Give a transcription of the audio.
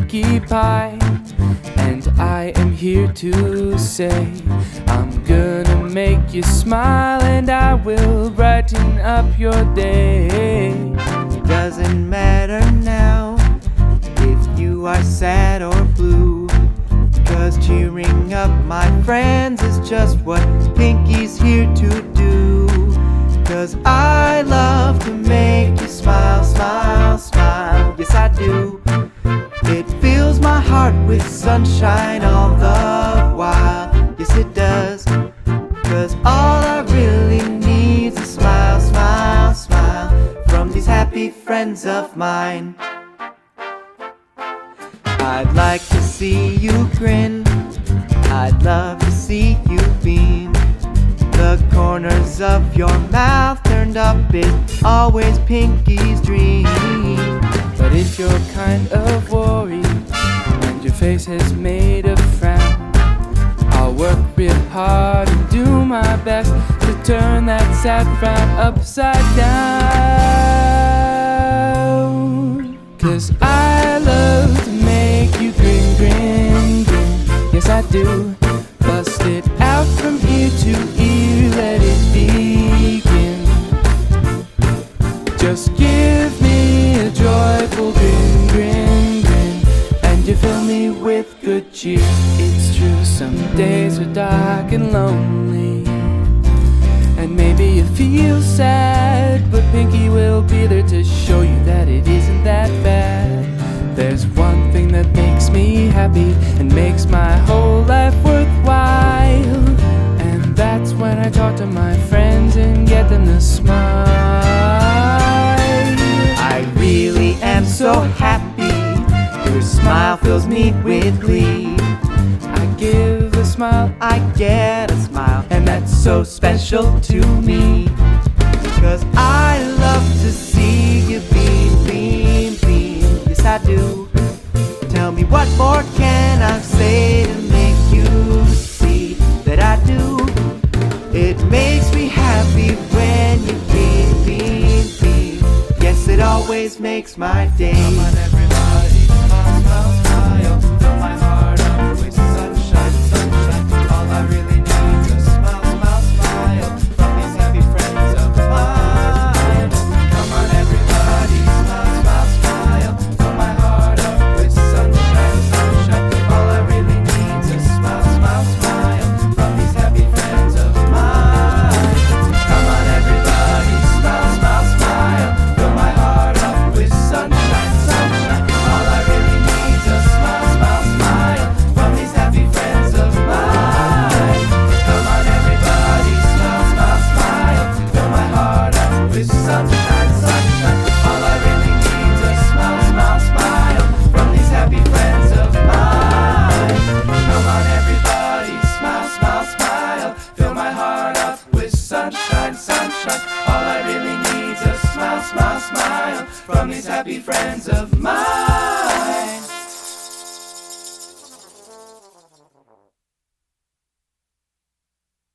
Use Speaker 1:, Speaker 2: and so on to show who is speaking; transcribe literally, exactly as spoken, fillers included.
Speaker 1: Pinkie Pie, and I am here to say I'm gonna make you smile, and I will brighten up your day.
Speaker 2: It doesn't matter now if you are sad or blue, 'cause cheering up my friends is just what Pinkie's here to do. 'Cause I love to make you smile, smile, smile, yes I do. It fills my heart with sunshine all the while, yes it does. 'Cause all I really need is a smile, smile, smile from these happy friends of mine. I'd like to see you grin, I'd love to see you beam. The corners of your mouth turned up is always Pinkie's dream.
Speaker 1: But if you're kind of worried and your face has made a frown, I'll work real hard and do my best to turn that sad frown upside down. 'Cause I love to make you grin, grin, grin, yes I do. Bust it out from ear to ear, let it begin. Just give me a joyful grin, grin, grin, and you fill me with good cheer. It's true, some days are dark and lonely, and maybe you feel sad, but Pinkie will be there to show you that it isn't that bad. There's one thing that makes me happy and makes my whole life worthwhile, and that's when I talk to my friends and get them to smile.
Speaker 2: I really am so happy, your smile fills me with glee.
Speaker 1: I give a smile,
Speaker 2: I get a smile, and that's so special to me. 'Cause I love to see you beam, beam, beam, yes I do. Tell me what more can I say to make you see that I do. It makes me happy when you beam, beam, beam, yes it always makes my day.
Speaker 1: Come on everybody, smile, smile, smile, fill my heart up with sunshine, sunshine. All I really need is a smile, smile, smile from these happy friends of mine. Come on everybody, smile, smile, smile, fill my heart up with sunshine, sunshine. All I really need is a smile, smile, smile from these happy friends of mine. Come on everybody, smile, smile, smile, fill my heart up with sunshine, sunshine. All I really need is a smile, smile, smile from these happy friends of mine. Come on everybody, smile, smile, smile, fill my heart up with sunshine, sunshine. All I really need is a smile, smile, smile from these happy friends of mine. Come on everybody, smile, smile, smile, fill my heart up with sunshine, sunshine. All I really need is a smile, smile, smile from these happy friends of mine.